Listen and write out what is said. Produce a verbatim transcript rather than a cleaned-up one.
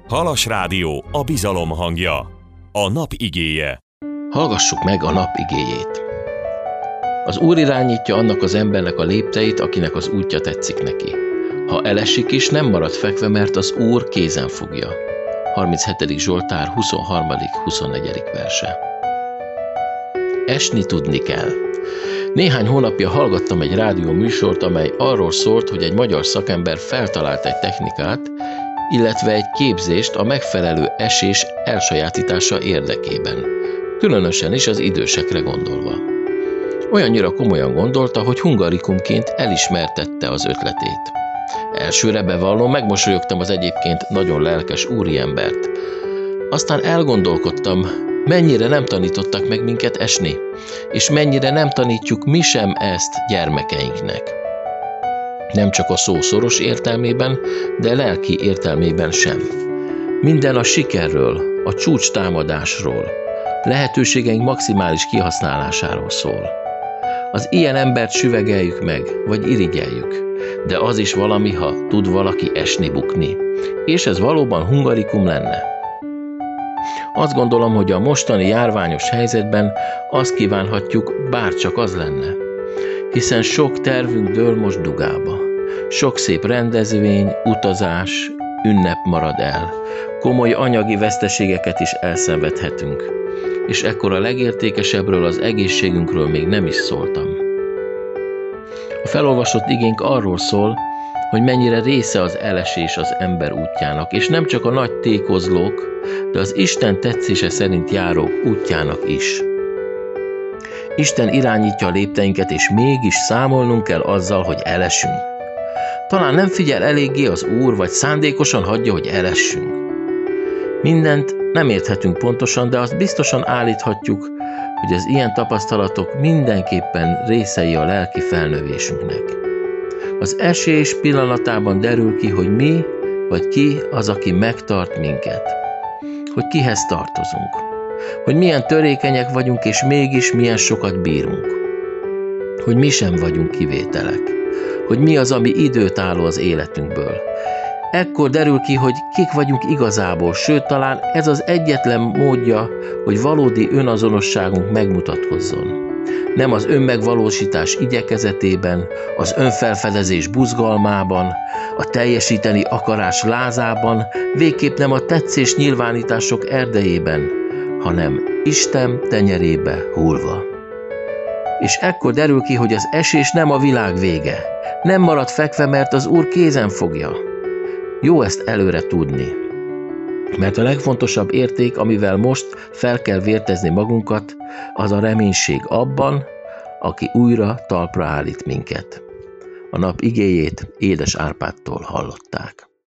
Halas Rádió, a bizalom hangja. A nap igéje. Hallgassuk meg a nap igéjét. Az Úr irányítja annak az embernek a lépteit, akinek az útja tetszik neki. Ha elesik is, nem marad fekve, mert az Úr kézen fogja. harminchetedik Zsoltár huszonharmadik-huszonnegyedik verse. Esni tudni kell. Néhány hónapja hallgattam egy rádió műsort, amely arról szólt, hogy egy magyar szakember feltalált egy technikát, illetve egy képzést a megfelelő esés elsajátítása érdekében, különösen is az idősekre gondolva. Olyannyira komolyan gondolta, hogy hungarikumként elismertette az ötletét. Elsőre bevallom, megmosolyogtam az egyébként nagyon lelkes úriembert. Aztán elgondolkodtam, mennyire nem tanítottak meg minket esni, és mennyire nem tanítjuk mi sem ezt gyermekeinknek. Nem csak a szó szoros értelmében, de lelki értelmében sem. Minden a sikerről, a csúcs támadásról, lehetőségeink maximális kihasználásáról szól. Az ilyen embert süvegeljük meg, vagy irigyeljük, de az is valami, ha tud valaki esni-bukni, és ez valóban hungarikum lenne. Azt gondolom, hogy a mostani járványos helyzetben azt kívánhatjuk, bárcsak az lenne. Hiszen sok tervünk dől most dugába. Sok szép rendezvény, utazás, ünnep marad el. Komoly anyagi veszteségeket is elszenvedhetünk. És ekkor a legértékesebbről, az egészségünkről még nem is szóltam. A felolvasott igénk arról szól, hogy mennyire része az elesés az ember útjának, és nem csak a nagy tékozlók, de az Isten tetszése szerint járók útjának is. Isten irányítja a lépteinket, és mégis számolnunk kell azzal, hogy elesünk. Talán nem figyel eléggé az Úr, vagy szándékosan hagyja, hogy elessünk. Mindent nem érthetünk pontosan, de azt biztosan állíthatjuk, hogy az ilyen tapasztalatok mindenképpen részei a lelki felnövésünknek. Az esés pillanatában derül ki, hogy mi, vagy ki az, aki megtart minket. Hogy kihez tartozunk. Hogy milyen törékenyek vagyunk, és mégis milyen sokat bírunk. Hogy mi sem vagyunk kivételek. Hogy mi az, ami időt álló az életünkből. Ekkor derül ki, hogy kik vagyunk igazából, sőt, talán ez az egyetlen módja, hogy valódi önazonosságunk megmutatkozzon. Nem az önmegvalósítás igyekezetében, az önfelfedezés buzgalmában, a teljesíteni akarás lázában, végképp nem a tetszés nyilvánítások erdejében, hanem Isten tenyerébe hullva. És ekkor derül ki, hogy az esés nem a világ vége. Nem marad fekve, mert az Úr kézen fogja. Jó ezt előre tudni. Mert a legfontosabb érték, amivel most fel kell vértezni magunkat, az a reménység abban, aki újra talpra állít minket. A nap igéjét Édes Árpádtól hallották.